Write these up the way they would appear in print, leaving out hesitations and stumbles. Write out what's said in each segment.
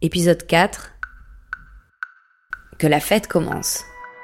Épisode 4. Que la fête commence.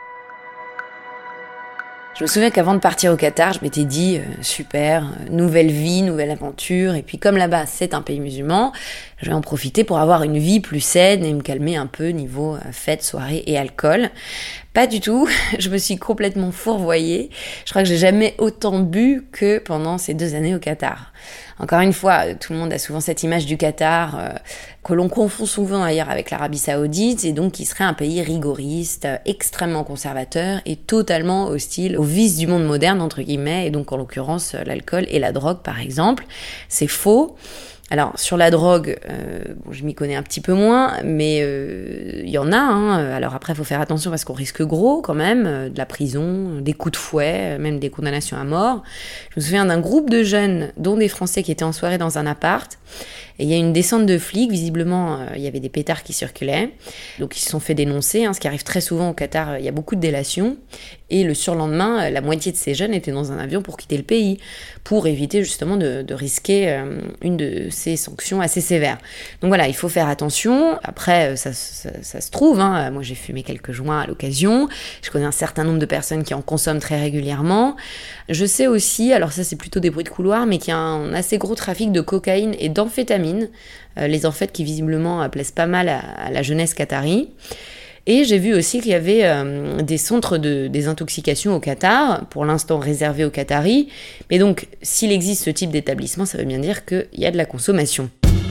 Je me souviens qu'avant de partir au Qatar, je m'étais dit super, nouvelle vie, nouvelle aventure. Et puis comme là-bas, c'est un pays musulman, je vais en profiter pour avoir une vie plus saine et me calmer un peu niveau fête, soirée et alcool. Pas du tout, je me suis complètement fourvoyée. Je crois que j'ai jamais autant bu que pendant ces 2 années au Qatar. Encore une fois, tout le monde a souvent cette image du Qatar que l'on confond souvent ailleurs avec l'Arabie Saoudite, et donc qui serait un pays rigoriste, extrêmement conservateur et totalement hostile aux vices du monde moderne, entre guillemets, et donc en l'occurrence l'alcool et la drogue par exemple. C'est faux. Alors, sur la drogue, je m'y connais un petit peu moins, mais il y en a. Alors après, il faut faire attention parce qu'on risque gros quand même, de la prison, des coups de fouet, même des condamnations à mort. Je me souviens d'un groupe de jeunes, dont des Français qui étaient en soirée dans un appart. Et il y a une descente de flics, visiblement, il y avait des pétards qui circulaient. Donc ils se sont fait dénoncer, ce qui arrive très souvent au Qatar, il y a beaucoup de délations. Et le surlendemain, la moitié de ces jeunes étaient dans un avion pour quitter le pays, pour éviter justement de risquer une de ces sanctions assez sévères. Donc voilà, il faut faire attention. Après, ça se trouve, moi j'ai fumé quelques joints à l'occasion. Je connais un certain nombre de personnes qui en consomment très régulièrement. Je sais aussi, alors ça c'est plutôt des bruits de couloir, mais qu'il y a un assez gros trafic de cocaïne et d'amphétamine. Les amphètes qui visiblement plaisent pas mal à la jeunesse qatari. Et j'ai vu aussi qu'il y avait des centres de désintoxication au Qatar, pour l'instant réservés aux Qataris. Mais donc, s'il existe ce type d'établissement, ça veut bien dire qu'il y a de la consommation.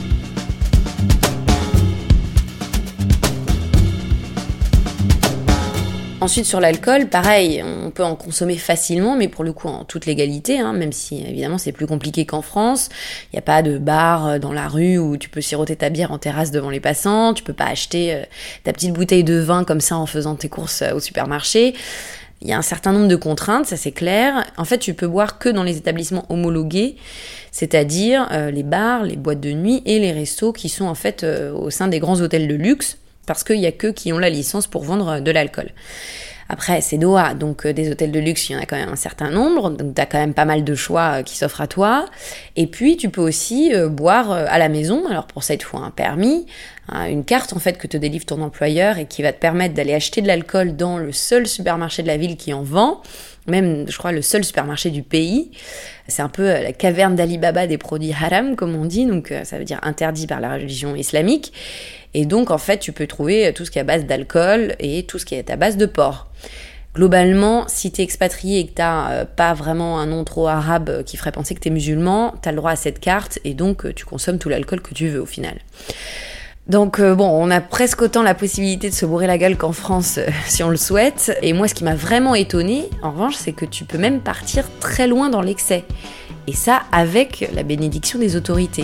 Ensuite, sur l'alcool, pareil, on peut en consommer facilement, mais pour le coup en toute légalité, même si évidemment c'est plus compliqué qu'en France. Il n'y a pas de bar dans la rue où tu peux siroter ta bière en terrasse devant les passants, tu peux pas acheter ta petite bouteille de vin comme ça en faisant tes courses au supermarché. Il y a un certain nombre de contraintes, ça c'est clair. En fait, tu peux boire que dans les établissements homologués, c'est-à-dire les bars, les boîtes de nuit et les restos qui sont en fait au sein des grands hôtels de luxe, parce qu'il y a qu'eux qui ont la licence pour vendre de l'alcool. Après, c'est Doha, donc des hôtels de luxe, il y en a quand même un certain nombre, donc t'as quand même pas mal de choix qui s'offrent à toi. Et puis, tu peux aussi boire à la maison. Alors pour ça, il te faut un permis, une carte en fait que te délivre ton employeur et qui va te permettre d'aller acheter de l'alcool dans le seul supermarché de la ville qui en vend, même, je crois, le seul supermarché du pays. C'est un peu la caverne d'Ali Baba des produits haram, comme on dit, donc ça veut dire interdit par la religion islamique. Et donc, en fait, tu peux trouver tout ce qui est à base d'alcool et tout ce qui est à base de porc. Globalement, si t'es expatrié et que t'as pas vraiment un nom trop arabe qui ferait penser que t'es musulman, t'as le droit à cette carte et donc tu consommes tout l'alcool que tu veux au final. Donc on a presque autant la possibilité de se bourrer la gueule qu'en France si on le souhaite. Et moi, ce qui m'a vraiment étonnée, en revanche, c'est que tu peux même partir très loin dans l'excès. Et ça, avec la bénédiction des autorités.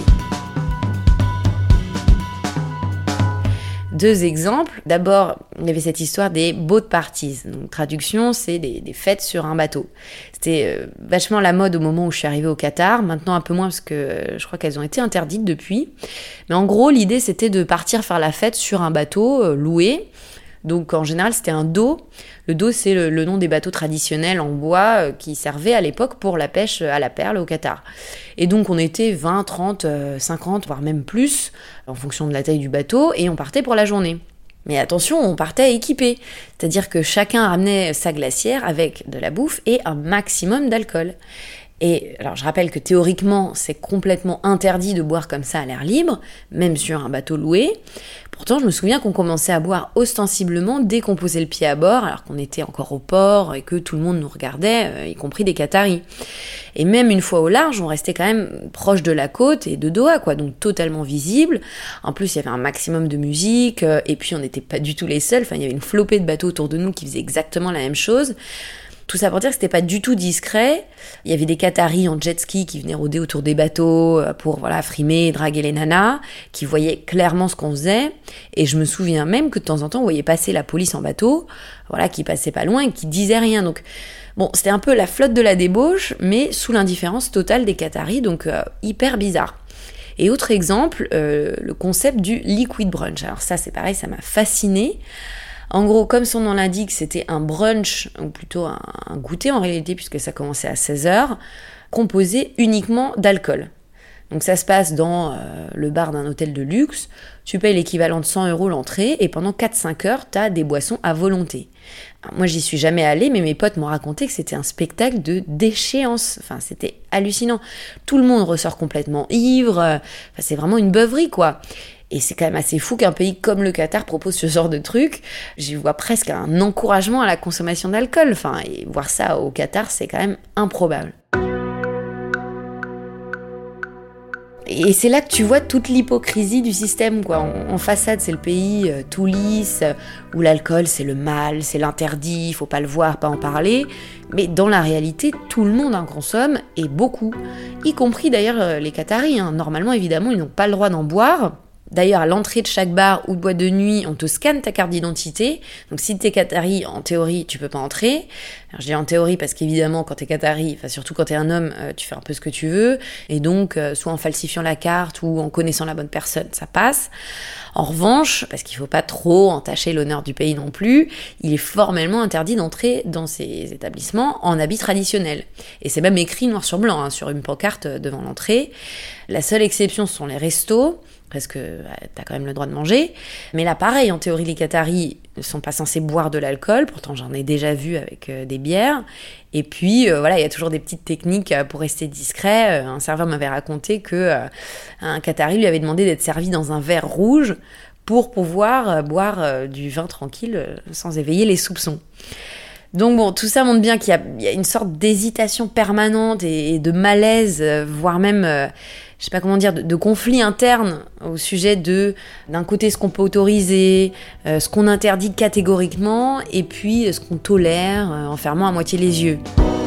2 exemples. D'abord, il y avait cette histoire des boat parties. Donc, traduction, c'est des fêtes sur un bateau. C'était vachement la mode au moment où je suis arrivée au Qatar. Maintenant, un peu moins parce que je crois qu'elles ont été interdites depuis. Mais en gros, l'idée, c'était de partir faire la fête sur un bateau loué. Donc, en général, c'était un do. Le do, c'est le nom des bateaux traditionnels en bois qui servaient à l'époque pour la pêche à la perle au Qatar. Et donc, on était 20, 30, 50, voire même plus, en fonction de la taille du bateau, et on partait pour la journée. Mais attention, on partait équipé. C'est-à-dire que chacun ramenait sa glacière avec de la bouffe et un maximum d'alcool. Et alors je rappelle que théoriquement c'est complètement interdit de boire comme ça à l'air libre, même sur un bateau loué. Pourtant je me souviens qu'on commençait à boire ostensiblement dès qu'on posait le pied à bord, alors qu'on était encore au port et que tout le monde nous regardait, y compris des Qataris. Et même une fois au large, on restait quand même proche de la côte et de Doha, donc totalement visible. En plus il y avait un maximum de musique, et puis on n'était pas du tout les seuls, il y avait une flopée de bateaux autour de nous qui faisaient exactement la même chose. Tout ça pour dire que c'était pas du tout discret. Il y avait des Qataris en jet ski qui venaient rôder autour des bateaux pour frimer et draguer les nanas, qui voyaient clairement ce qu'on faisait. Et je me souviens même que de temps en temps, on voyait passer la police en bateau, qui passait pas loin et qui disait rien. Donc, c'était un peu la flotte de la débauche, mais sous l'indifférence totale des Qataris, donc hyper bizarre. Et autre exemple, le concept du liquid brunch. Alors ça, c'est pareil, ça m'a fascinée. En gros, comme son nom l'indique, c'était un brunch, ou plutôt un goûter en réalité, puisque ça commençait à 16h, composé uniquement d'alcool. Donc ça se passe dans le bar d'un hôtel de luxe, tu payes l'équivalent de 100 € l'entrée et pendant 4-5 heures, t'as des boissons à volonté. Alors, moi j'y suis jamais allée, mais mes potes m'ont raconté que c'était un spectacle de déchéance. Enfin, c'était hallucinant. Tout le monde ressort complètement ivre, c'est vraiment une beuverie quoi. Et c'est quand même assez fou qu'un pays comme le Qatar propose ce genre de truc. J'y vois presque un encouragement à la consommation d'alcool. Enfin, et voir ça au Qatar, c'est quand même improbable. Et c'est là que tu vois toute l'hypocrisie du système, quoi. En façade, c'est le pays tout lisse, où l'alcool, c'est le mal, c'est l'interdit, faut pas le voir, pas en parler. Mais dans la réalité, tout le monde en consomme, et beaucoup. Y compris d'ailleurs les Qataris. Normalement, évidemment, ils n'ont pas le droit d'en boire. D'ailleurs, à l'entrée de chaque bar ou boîte de nuit, on te scanne ta carte d'identité. Donc si t'es Qatari, en théorie, tu peux pas entrer. Alors, je dis en théorie parce qu'évidemment, quand t'es Qatari, surtout quand t'es un homme, tu fais un peu ce que tu veux. Et donc, soit en falsifiant la carte ou en connaissant la bonne personne, ça passe. En revanche, parce qu'il faut pas trop entacher l'honneur du pays non plus, il est formellement interdit d'entrer dans ces établissements en habit traditionnel. Et c'est même écrit noir sur blanc, sur une pancarte devant l'entrée. La seule exception, ce sont les restos, parce que t'as quand même le droit de manger. Mais là, pareil, en théorie, les Qataris ne sont pas censés boire de l'alcool. Pourtant, j'en ai déjà vu avec des bières. Et puis, il y a toujours des petites techniques pour rester discret. Un serveur m'avait raconté que un Qatari lui avait demandé d'être servi dans un verre rouge pour pouvoir boire du vin tranquille sans éveiller les soupçons. Donc bon, tout ça montre bien qu'il y a une sorte d'hésitation permanente et de malaise, voire même, je sais pas comment dire, de conflit interne au sujet d'un côté ce qu'on peut autoriser, ce qu'on interdit catégoriquement, et puis ce qu'on tolère en fermant à moitié les yeux.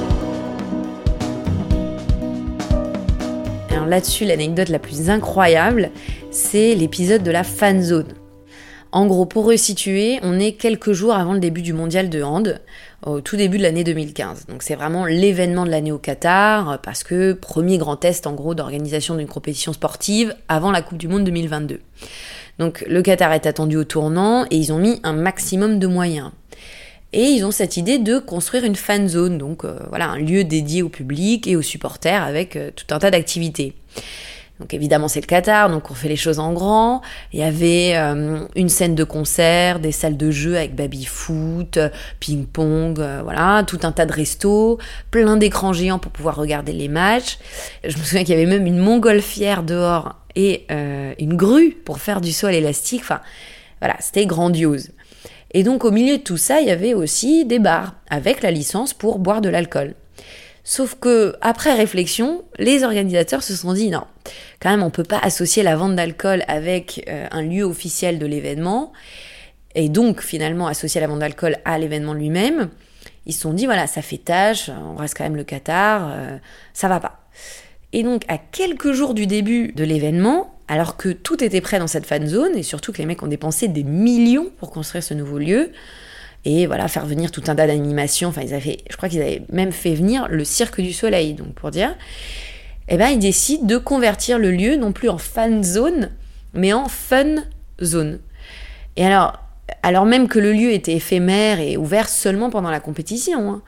Alors là-dessus, l'anecdote la plus incroyable, c'est l'épisode de la fan zone. En gros, pour resituer, on est quelques jours avant le début du mondial de hand, au tout début de l'année 2015. Donc c'est vraiment l'événement de l'année au Qatar, parce que premier grand test en gros d'organisation d'une compétition sportive avant la Coupe du Monde 2022. Donc le Qatar est attendu au tournant et ils ont mis un maximum de moyens. Et ils ont cette idée de construire une fan zone, donc un lieu dédié au public et aux supporters avec tout un tas d'activités. Donc évidemment c'est le Qatar, donc on fait les choses en grand. Il y avait une scène de concert, des salles de jeux avec baby-foot, ping-pong, tout un tas de restos, plein d'écrans géants pour pouvoir regarder les matchs. Je me souviens qu'il y avait même une montgolfière dehors et une grue pour faire du saut à l'élastique. C'était grandiose. Et donc au milieu de tout ça, il y avait aussi des bars avec la licence pour boire de l'alcool. Sauf que, après réflexion, les organisateurs se sont dit non, quand même on peut pas associer la vente d'alcool avec un lieu officiel de l'événement, et donc finalement associer la vente d'alcool à l'événement lui-même. Ils se sont dit ça fait tâche, on reste quand même le Qatar, ça va pas. Et donc à quelques jours du début de l'événement, alors que tout était prêt dans cette fan zone, et surtout que les mecs ont dépensé des millions pour construire ce nouveau lieu, et faire venir tout un tas d'animations. Je crois qu'ils avaient même fait venir le Cirque du Soleil, donc pour dire. Ils décident de convertir le lieu, non plus en fan zone, mais en fun zone. Et alors même que le lieu était éphémère et ouvert seulement pendant la compétition,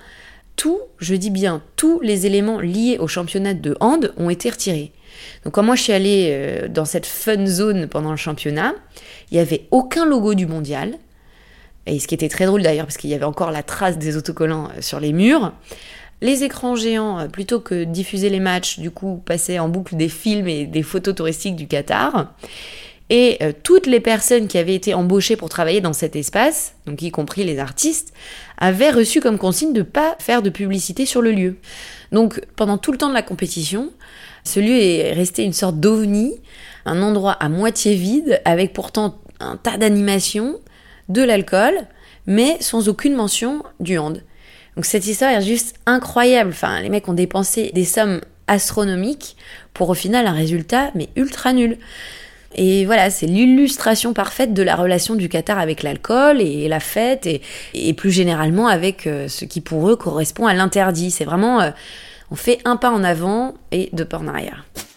je dis bien, tous les éléments liés au championnat de hand ont été retirés. Donc quand moi je suis allée dans cette fun zone pendant le championnat, il n'y avait aucun logo du mondial. Et ce qui était très drôle d'ailleurs, parce qu'il y avait encore la trace des autocollants sur les murs. Les écrans géants, plutôt que diffuser les matchs, du coup, passaient en boucle des films et des photos touristiques du Qatar. Et toutes les personnes qui avaient été embauchées pour travailler dans cet espace, donc y compris les artistes, avaient reçu comme consigne de ne pas faire de publicité sur le lieu. Donc pendant tout le temps de la compétition, ce lieu est resté une sorte d'ovni, un endroit à moitié vide, avec pourtant un tas d'animations, de l'alcool, mais sans aucune mention du hand. Donc cette histoire est juste incroyable. Les mecs ont dépensé des sommes astronomiques pour au final un résultat mais ultra nul. Et c'est l'illustration parfaite de la relation du Qatar avec l'alcool et la fête et plus généralement avec ce qui pour eux correspond à l'interdit. C'est vraiment, on fait un pas en avant et deux pas en arrière.